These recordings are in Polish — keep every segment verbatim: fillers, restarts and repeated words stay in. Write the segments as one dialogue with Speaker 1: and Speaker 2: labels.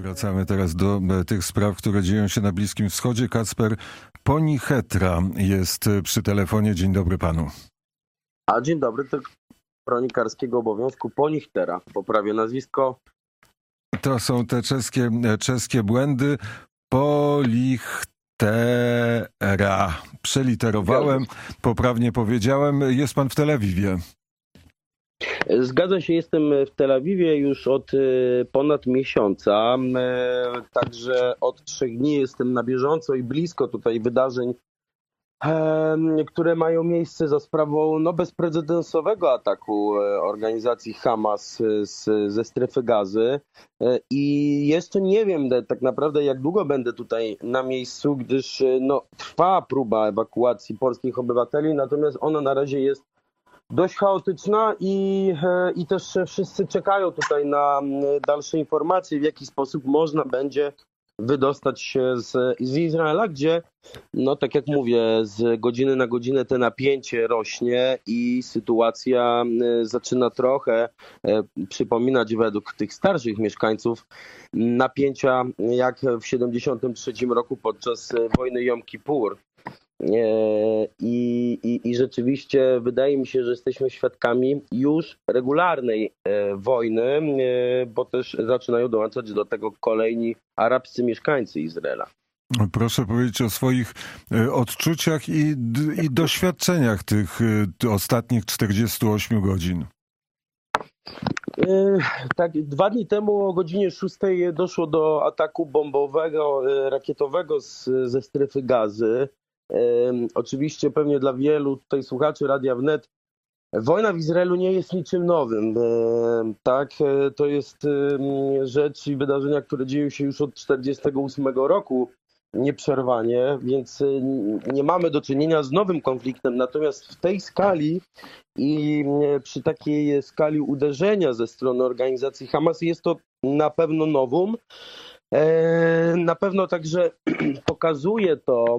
Speaker 1: Wracamy teraz do tych spraw, które dzieją się na Bliskim Wschodzie. Kacper Ponichetra jest przy telefonie. Dzień dobry panu.
Speaker 2: A dzień dobry, to kronikarskiego obowiązku Ponichtera. Poprawię nazwisko.
Speaker 1: To są te czeskie, czeskie błędy. Polichtera. Przeliterowałem, poprawnie powiedziałem. Jest pan w Tel Awiwie.
Speaker 2: Zgadza się, jestem w Tel Awiwie już od ponad miesiąca, także od trzech dni jestem na bieżąco i blisko tutaj wydarzeń, które mają miejsce za sprawą no, bezprecedensowego ataku organizacji Hamas z, ze strefy Gazy. I jeszcze nie wiem tak naprawdę, jak długo będę tutaj na miejscu, gdyż no, trwa próba ewakuacji polskich obywateli, natomiast ona na razie jest dość chaotyczna i, i też wszyscy czekają tutaj na dalsze informacje, w jaki sposób można będzie wydostać się z, z Izraela, gdzie, no tak jak mówię, z godziny na godzinę to napięcie rośnie i sytuacja zaczyna trochę przypominać według tych starszych mieszkańców napięcia jak w siedemdziesiątym trzecim roku podczas wojny Jom Kippur. I, i, I rzeczywiście wydaje mi się, że jesteśmy świadkami już regularnej wojny, bo też zaczynają dołączać do tego kolejni arabscy mieszkańcy Izraela.
Speaker 1: Proszę powiedzieć o swoich odczuciach i, i doświadczeniach tych ostatnich czterdziestu ośmiu godzin.
Speaker 2: Tak, dwa dni temu o godzinie szóstej doszło do ataku bombowego, rakietowego z, ze strefy Gazy. Oczywiście pewnie dla wielu tutaj słuchaczy Radia Wnet wojna w Izraelu nie jest niczym nowym. Tak, to jest rzecz i wydarzenia, które dzieją się już od czterdziestego ósmego roku nieprzerwanie, więc nie mamy do czynienia z nowym konfliktem. Natomiast w tej skali i przy takiej skali uderzenia ze strony organizacji Hamas jest to na pewno nowum. Na pewno także pokazuje to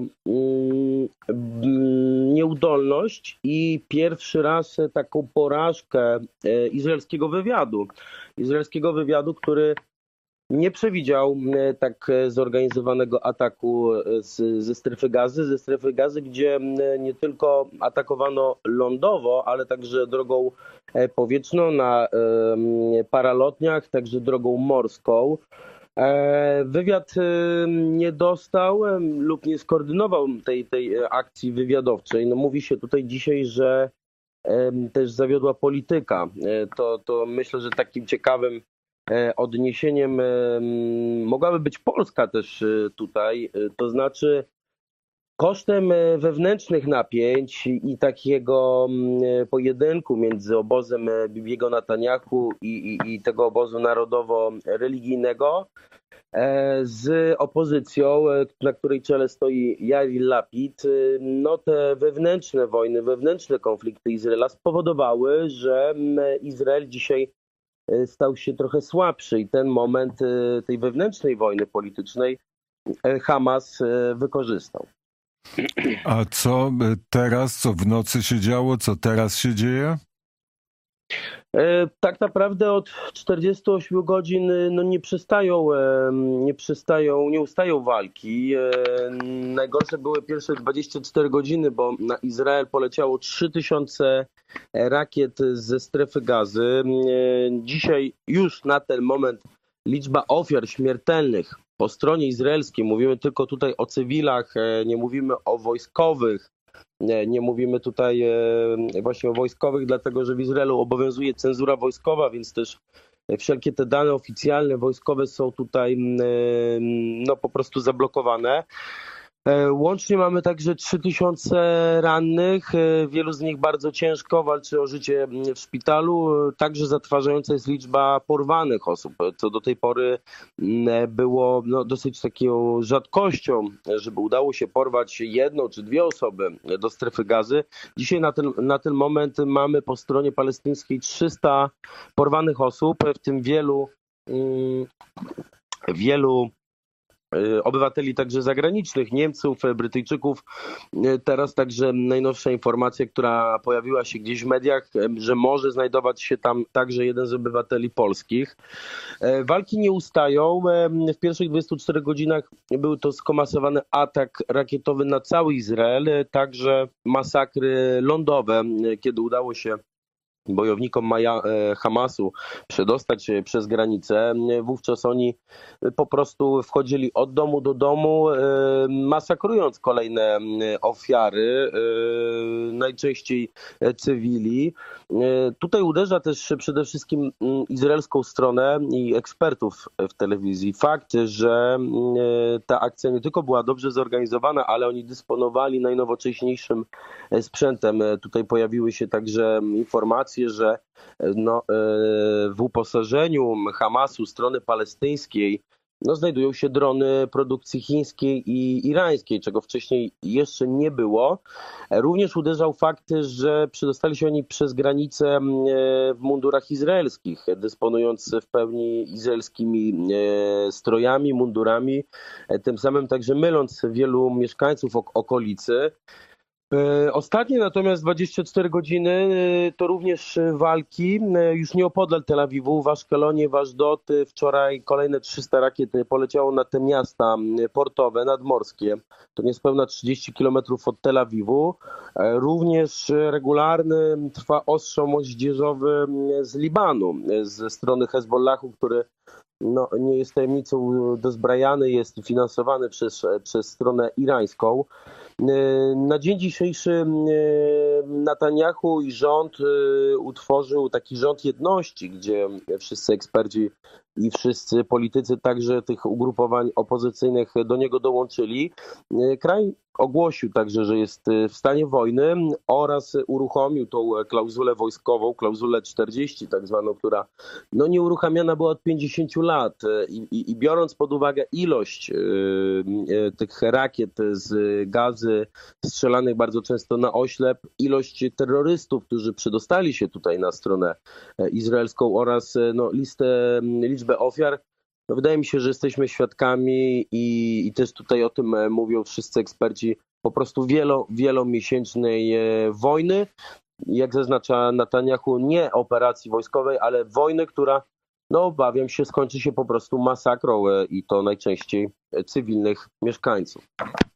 Speaker 2: nieudolność i pierwszy raz taką porażkę izraelskiego wywiadu. Izraelskiego wywiadu, który nie przewidział tak zorganizowanego ataku z, ze strefy Gazy, ze strefy Gazy, gdzie nie tylko atakowano lądowo, ale także drogą powietrzną na paralotniach, także drogą morską. Wywiad nie dostał lub nie skoordynował tej, tej akcji wywiadowczej. No mówi się tutaj dzisiaj, że też zawiodła polityka. To, to myślę, że takim ciekawym odniesieniem mogłaby być Polska też tutaj. To znaczy kosztem wewnętrznych napięć i takiego pojedynku między obozem Bibiego Netanyahu i, i, i tego obozu narodowo-religijnego z opozycją, na której czele stoi Yair Lapid, no te wewnętrzne wojny, wewnętrzne konflikty Izraela spowodowały, że Izrael dzisiaj stał się trochę słabszy i ten moment tej wewnętrznej wojny politycznej Hamas wykorzystał.
Speaker 1: A co teraz, co w nocy się działo, co teraz się dzieje?
Speaker 2: Tak naprawdę od czterdziestu ośmiu godzin no nie przestają, nie przestają, nie ustają walki. Najgorsze były pierwsze dwadzieścia cztery godziny, bo na Izrael poleciało trzy tysiące rakiet ze strefy Gazy. Dzisiaj już na ten moment liczba ofiar śmiertelnych po stronie izraelskiej, mówimy tylko tutaj o cywilach, nie mówimy o wojskowych, nie, nie mówimy tutaj właśnie o wojskowych, dlatego że w Izraelu obowiązuje cenzura wojskowa, więc też wszelkie te dane oficjalne wojskowe są tutaj no, po prostu zablokowane. Łącznie mamy także trzy tysiące rannych, wielu z nich bardzo ciężko walczy o życie w szpitalu, także zatrważająca jest liczba porwanych osób, co do tej pory było no, dosyć taką rzadkością, żeby udało się porwać jedną czy dwie osoby do strefy Gazy. Dzisiaj na ten, na ten moment mamy po stronie palestyńskiej trzysta porwanych osób, w tym wielu, wielu obywateli także zagranicznych, Niemców, Brytyjczyków. Teraz także najnowsza informacja, która pojawiła się gdzieś w mediach, że może znajdować się tam także jeden z obywateli polskich. Walki nie ustają. W pierwszych dwudziestu czterech godzinach był to skomasowany atak rakietowy na cały Izrael, także masakry lądowe, kiedy udało się bojownikom Maja, Hamasu przedostać się przez granicę. Wówczas oni po prostu wchodzili od domu do domu, masakrując kolejne ofiary, najczęściej cywili. Tutaj uderza też przede wszystkim izraelską stronę i ekspertów w telewizji fakt, że ta akcja nie tylko była dobrze zorganizowana, ale oni dysponowali najnowocześniejszym sprzętem. Tutaj pojawiły się także informacje, że no, w uposażeniu Hamasu, strony palestyńskiej, no, znajdują się drony produkcji chińskiej i irańskiej, czego wcześniej jeszcze nie było. Również uderzał fakt, że przedostali się oni przez granicę w mundurach izraelskich, dysponując w pełni izraelskimi strojami, mundurami, tym samym także myląc wielu mieszkańców okolicy. Ostatnie natomiast dwadzieścia cztery godziny to również walki już nieopodal Tel Awiwu, w Aszkelonie, w Ashdod. Wczoraj kolejne trzysta rakiet poleciało na te miasta portowe, nadmorskie. To niespełna trzydzieści kilometrów od Tel Awiwu. Również regularny trwa ostrzał moździerzowy z Libanu, ze strony Hezbollahu, który no, nie jest tajemnicą dozbrajany, jest finansowany przez, przez stronę irańską. Na dzień dzisiejszy Netanjahu i rząd utworzył taki rząd jedności, gdzie wszyscy eksperci i wszyscy politycy także tych ugrupowań opozycyjnych do niego dołączyli. Kraj ogłosił także, że jest w stanie wojny oraz uruchomił tą klauzulę wojskową, klauzulę czterdzieści tak zwaną, która no, nie uruchamiana była od pięćdziesięciu lat I, i, i biorąc pod uwagę ilość y, y, tych rakiet z Gazy strzelanych bardzo często na oślep, ilość terrorystów, którzy przedostali się tutaj na stronę izraelską oraz no, listę, liczbę ofiar, no wydaje mi się, że jesteśmy świadkami i, i też tutaj o tym mówią wszyscy eksperci, po prostu wielo, wielomiesięcznej wojny, jak zaznacza Netanjahu, nie operacji wojskowej, ale wojny, która, no obawiam się, skończy się po prostu masakrą i to najczęściej cywilnych mieszkańców.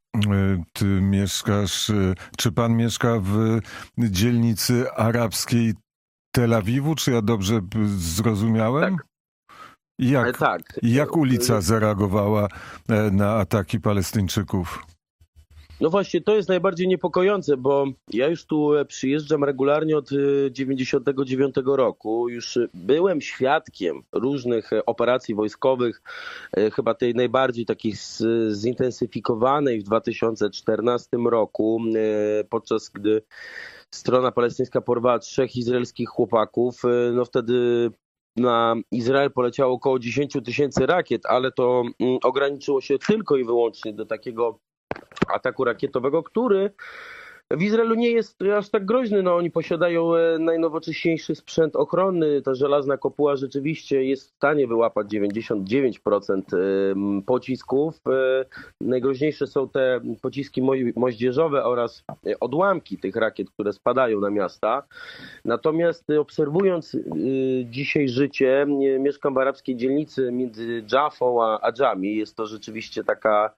Speaker 1: Ty mieszkasz, czy pan mieszka w dzielnicy arabskiej Tel Awiwu, czy ja dobrze zrozumiałem?
Speaker 2: Tak.
Speaker 1: Jak,
Speaker 2: tak.
Speaker 1: jak ulica zareagowała na ataki Palestyńczyków?
Speaker 2: No właśnie, to jest najbardziej niepokojące, bo ja już tu przyjeżdżam regularnie od dziewięćdziesiątego dziewiątego roku. Już byłem świadkiem różnych operacji wojskowych, chyba tej najbardziej takiej zintensyfikowanej w dwa tysiące czternastym roku, podczas gdy strona palestyńska porwała trzech izraelskich chłopaków. No wtedy na Izrael poleciało około dziesięć tysięcy rakiet, ale to ograniczyło się tylko i wyłącznie do takiego ataku rakietowego, który w Izraelu nie jest aż tak groźny. No, oni posiadają najnowocześniejszy sprzęt ochronny. Ta żelazna kopuła rzeczywiście jest w stanie wyłapać dziewięćdziesiąt dziewięć procent pocisków. Najgroźniejsze są te pociski moździerzowe oraz odłamki tych rakiet, które spadają na miasta. Natomiast obserwując dzisiaj życie, mieszkam w arabskiej dzielnicy między Dżafą a Adżami. Jest to rzeczywiście taka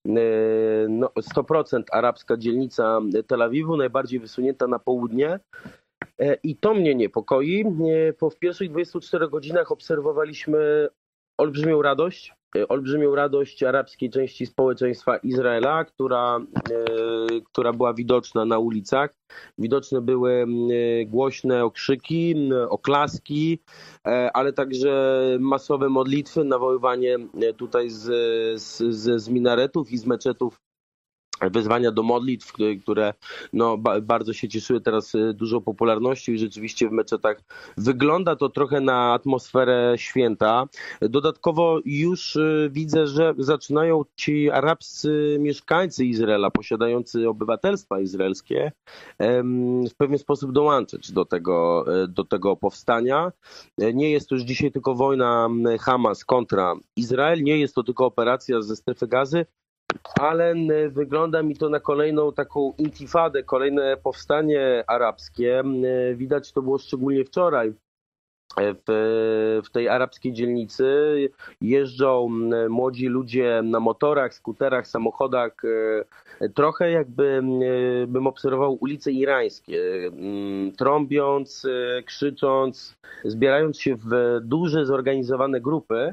Speaker 2: no, sto procent arabska dzielnica Tel Awiwu, najbardziej wysunięta na południe. I to mnie niepokoi. Po w pierwszych dwudziestu czterech godzinach obserwowaliśmy olbrzymią radość, olbrzymią radość arabskiej części społeczeństwa Izraela, która, która była widoczna na ulicach. Widoczne były głośne okrzyki, oklaski, ale także masowe modlitwy, nawoływanie tutaj z, z, z minaretów i z meczetów wezwania do modlitw, które no, ba- bardzo się cieszyły teraz dużą popularnością i rzeczywiście w meczetach wygląda to trochę na atmosferę święta. Dodatkowo już widzę, że zaczynają ci arabscy mieszkańcy Izraela, posiadający obywatelstwa izraelskie, w pewien sposób dołączyć do tego, do tego powstania. Nie jest to już dzisiaj tylko wojna Hamas kontra Izrael, nie jest to tylko operacja ze strefy Gazy, ale wygląda mi to na kolejną taką intifadę, kolejne powstanie arabskie. Widać to było szczególnie wczoraj. W, w tej arabskiej dzielnicy jeżdżą młodzi ludzie na motorach, skuterach, samochodach, trochę jakby bym obserwował ulice irańskie, trąbiąc, krzycząc, zbierając się w duże, zorganizowane grupy.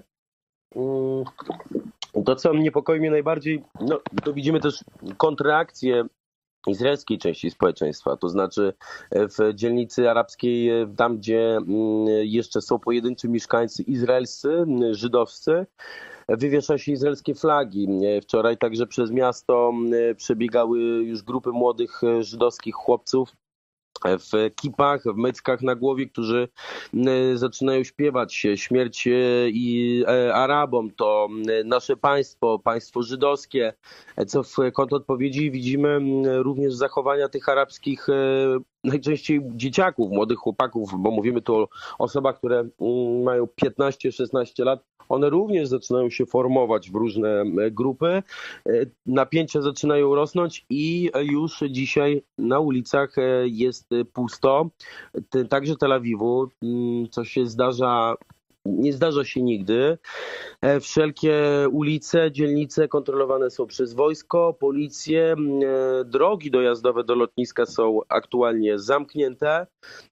Speaker 2: To, co niepokoi mnie najbardziej, no, to widzimy też kontrreakcję izraelskiej części społeczeństwa, to znaczy w dzielnicy arabskiej, tam gdzie jeszcze są pojedynczy mieszkańcy izraelscy, żydowscy, wywiesza się izraelskie flagi. Wczoraj także przez miasto przebiegały już grupy młodych żydowskich chłopców w kipach, w meckach na głowie, którzy zaczynają śpiewać śmierć i Arabom, to nasze państwo, państwo żydowskie, co w kontrodpowiedzi widzimy również zachowania tych arabskich najczęściej dzieciaków, młodych chłopaków, bo mówimy tu o osobach, które mają piętnaście szesnaście lat. One również zaczynają się formować w różne grupy. Napięcia zaczynają rosnąć i już dzisiaj na ulicach jest pusto. Także Tel Awiwu, co się zdarza, nie zdarza się nigdy. Wszelkie ulice, dzielnice kontrolowane są przez wojsko, policję. Drogi dojazdowe do lotniska są aktualnie zamknięte.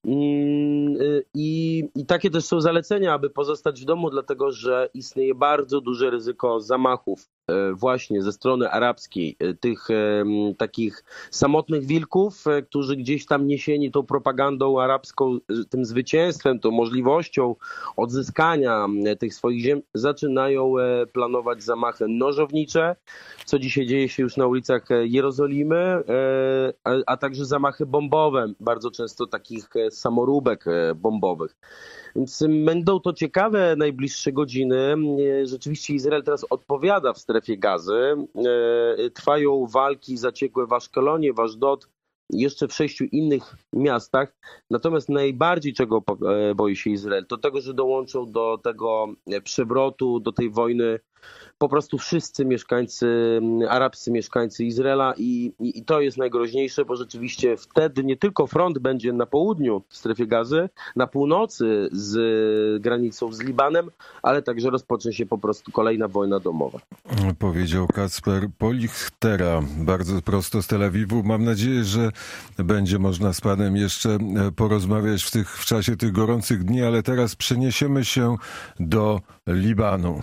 Speaker 2: I, I takie też są zalecenia, aby pozostać w domu, dlatego że istnieje bardzo duże ryzyko zamachów właśnie ze strony arabskiej, tych takich samotnych wilków, którzy gdzieś tam niesieni tą propagandą arabską, tym zwycięstwem, tą możliwością odzyskania tych swoich ziem, zaczynają planować zamachy nożownicze, co dzisiaj dzieje się już na ulicach Jerozolimy, a, a także zamachy bombowe, bardzo często takich samoróbek bombowych. Więc będą to ciekawe najbliższe godziny. Rzeczywiście Izrael teraz odpowiada w strefie Gazy. Trwają walki zaciekłe w Aszkelonie, w Ashdod, jeszcze w sześciu innych miastach. Natomiast najbardziej czego boi się Izrael, to tego, że dołączą do tego przewrotu, do tej wojny po prostu wszyscy mieszkańcy, arabscy mieszkańcy Izraela i, i, i to jest najgroźniejsze, bo rzeczywiście wtedy nie tylko front będzie na południu w strefie Gazy, na północy z granicą z Libanem, ale także rozpocznie się po prostu kolejna wojna domowa.
Speaker 1: Powiedział Kacper Polichtera, bardzo prosto z Tel Awiwu. Mam nadzieję, że będzie można z panem jeszcze porozmawiać w, tych, w czasie tych gorących dni, ale teraz przeniesiemy się do Libanu.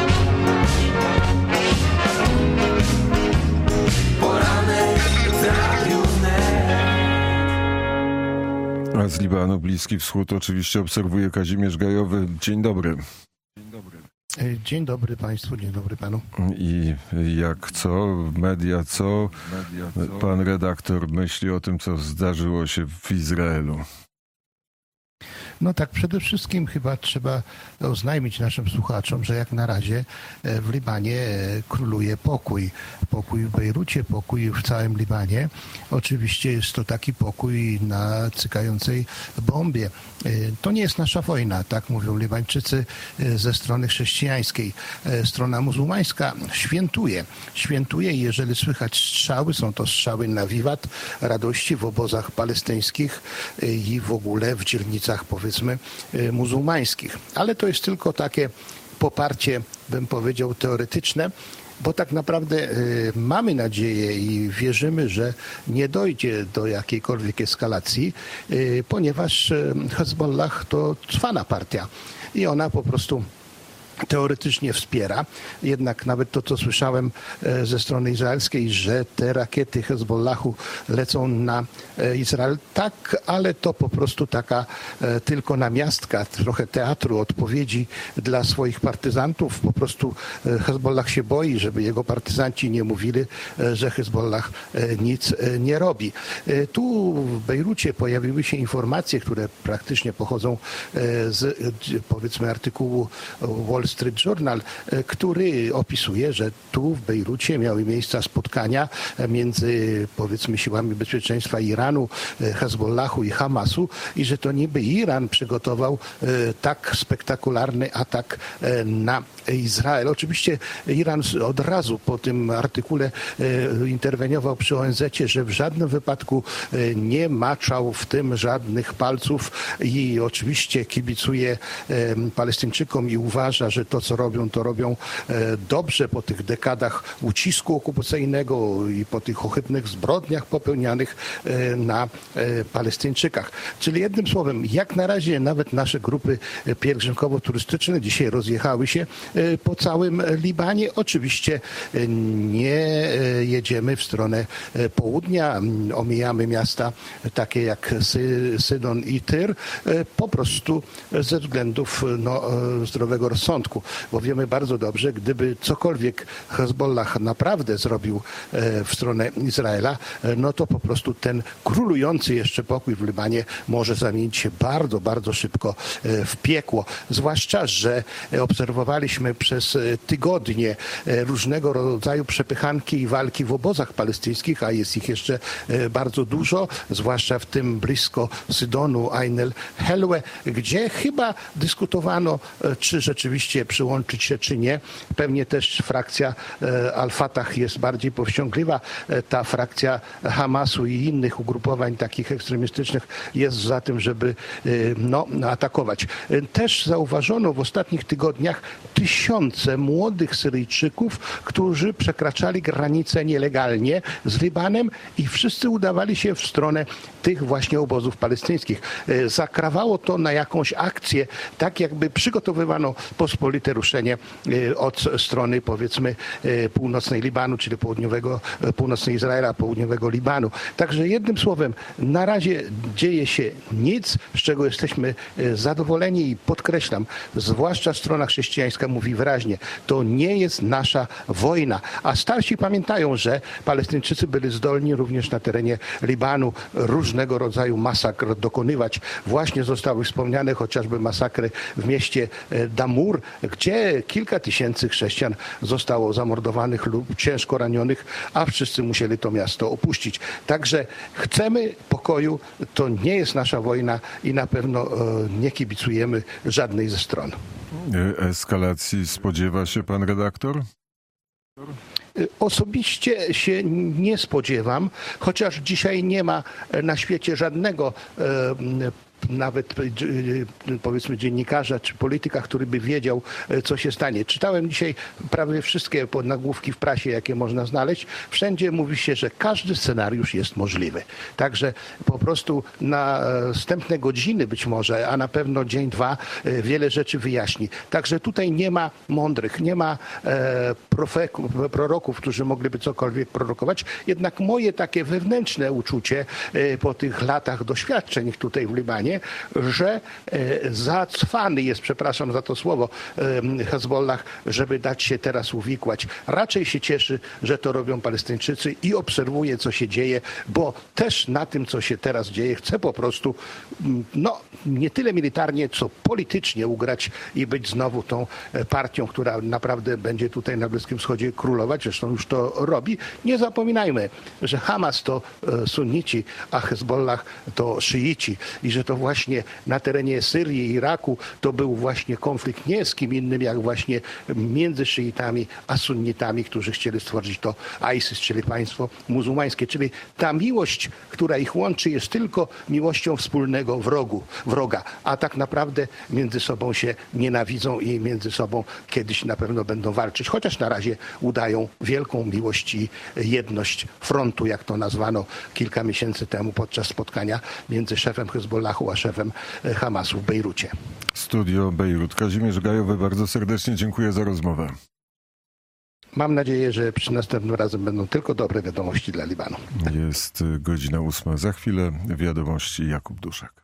Speaker 1: A z Libanu Bliski Wschód oczywiście obserwuje Kazimierz Gajowy. Dzień dobry. Dzień dobry.
Speaker 3: Dzień dobry państwu, dzień dobry panu.
Speaker 1: I jak co? Media co? Media co? Pan redaktor myśli o tym, co zdarzyło się w Izraelu.
Speaker 3: No tak, przede wszystkim chyba trzeba oznajmić naszym słuchaczom, że jak na razie w Libanie króluje pokój. Pokój w Bejrucie, pokój w całym Libanie. Oczywiście jest to taki pokój na cykającej bombie. To nie jest nasza wojna, tak mówią Libańczycy ze strony chrześcijańskiej. Strona muzułmańska świętuje. Świętuje i jeżeli słychać strzały, są to strzały na wiwat, radości w obozach palestyńskich i w ogóle w dzielnicach, powiedzmy, muzułmańskich. Ale to jest tylko takie poparcie, bym powiedział, teoretyczne, bo tak naprawdę y, mamy nadzieję i wierzymy, że nie dojdzie do jakiejkolwiek eskalacji, y, ponieważ y, Hezbollah to trwana partia i ona po prostu teoretycznie wspiera. Jednak nawet to, co słyszałem ze strony izraelskiej, że te rakiety Hezbollahu lecą na Izrael, tak, ale to po prostu taka tylko namiastka, trochę teatru odpowiedzi dla swoich partyzantów. Po prostu Hezbollah się boi, żeby jego partyzanci nie mówili, że Hezbollah nic nie robi. Tu w Bejrucie pojawiły się informacje, które praktycznie pochodzą z, powiedzmy, artykułu Wall Street Journal, który opisuje, że tu w Bejrucie miały miejsce spotkania między, powiedzmy, siłami bezpieczeństwa Iranu, Hezbollahu i Hamasu i że to niby Iran przygotował tak spektakularny atak na Izrael. Oczywiście Iran od razu po tym artykule interweniował przy O N Z-cie, że w żadnym wypadku nie maczał w tym żadnych palców i oczywiście kibicuje Palestyńczykom i uważa, że to, co robią, to robią dobrze po tych dekadach ucisku okupacyjnego i po tych ohydnych zbrodniach popełnianych na Palestyńczykach. Czyli jednym słowem, jak na razie nawet nasze grupy pielgrzymkowo-turystyczne dzisiaj rozjechały się po całym Libanie. Oczywiście nie jedziemy w stronę południa, omijamy miasta takie jak Sydon i Tyr, po prostu ze względów no, zdrowego rozsądku, bo wiemy bardzo dobrze, gdyby cokolwiek Hezbollah naprawdę zrobił w stronę Izraela, no to po prostu ten królujący jeszcze pokój w Libanie może zamienić się bardzo, bardzo szybko w piekło. Zwłaszcza, że obserwowaliśmy przez tygodnie różnego rodzaju przepychanki i walki w obozach palestyńskich, a jest ich jeszcze bardzo dużo, zwłaszcza w tym blisko Sydonu, Ain el-Helwe, gdzie chyba dyskutowano, czy rzeczywiście przyłączyć się, czy nie. Pewnie też frakcja Al-Fatah jest bardziej powściągliwa. Ta frakcja Hamasu i innych ugrupowań takich ekstremistycznych jest za tym, żeby no, atakować. Też zauważono w ostatnich tygodniach tysiące młodych Syryjczyków, którzy przekraczali granicę nielegalnie z Libanem i wszyscy udawali się w stronę tych właśnie obozów palestyńskich. Zakrawało to na jakąś akcję, tak jakby przygotowywano pospolite ruszenie od strony, powiedzmy, północnej Libanu, czyli południowego, północnej Izraela, południowego Libanu. Także jednym słowem, na razie dzieje się nic, z czego jesteśmy zadowoleni i podkreślam, zwłaszcza strona chrześcijańska mówi wyraźnie, to nie jest nasza wojna. A starsi pamiętają, że Palestyńczycy byli zdolni również na terenie Libanu różnego rodzaju masakr dokonywać. Właśnie zostały wspomniane chociażby masakry w mieście Damur, gdzie kilka tysięcy chrześcijan zostało zamordowanych lub ciężko ranionych, a wszyscy musieli to miasto opuścić. Także chcemy pokoju, to nie jest nasza wojna i na pewno nie kibicujemy żadnej ze stron.
Speaker 1: Eskalacji spodziewa się pan redaktor?
Speaker 3: Osobiście się nie spodziewam, chociaż dzisiaj nie ma na świecie żadnego nawet powiedzmy dziennikarza czy polityka, który by wiedział, co się stanie. Czytałem dzisiaj prawie wszystkie nagłówki w prasie, jakie można znaleźć. Wszędzie mówi się, że każdy scenariusz jest możliwy. Także po prostu na następne godziny być może, a na pewno dzień, dwa, wiele rzeczy wyjaśni. Także tutaj nie ma mądrych, nie ma profeku, proroków, którzy mogliby cokolwiek prorokować. Jednak moje takie wewnętrzne uczucie po tych latach doświadczeń tutaj w Libanie, że zacwany jest, przepraszam za to słowo, Hezbollah, żeby dać się teraz uwikłać. Raczej się cieszy, że to robią Palestyńczycy i obserwuje, co się dzieje, bo też na tym, co się teraz dzieje, chce po prostu no, nie tyle militarnie, co politycznie ugrać i być znowu tą partią, która naprawdę będzie tutaj na Bliskim Wschodzie królować. Zresztą już to robi. Nie zapominajmy, że Hamas to sunnici, a Hezbollah to szyici i że to właśnie na terenie Syrii i Iraku to był właśnie konflikt nie z kim innym, jak właśnie między szyitami a sunnitami, którzy chcieli stworzyć to ISIS, czyli państwo muzułmańskie. Czyli ta miłość, która ich łączy, jest tylko miłością wspólnego wrogu, wroga, a tak naprawdę między sobą się nienawidzą i między sobą kiedyś na pewno będą walczyć, chociaż na razie udają wielką miłość i jedność frontu, jak to nazwano kilka miesięcy temu podczas spotkania między szefem Hezbollahu była szefem Hamasu w Bejrucie.
Speaker 1: Studio Bejrut. Kazimierz Gajowy, bardzo serdecznie dziękuję za rozmowę.
Speaker 3: Mam nadzieję, że przy następnym razem będą tylko dobre wiadomości dla Libanu.
Speaker 1: Jest godzina ósma. Za chwilę wiadomości. Jakub Duszek.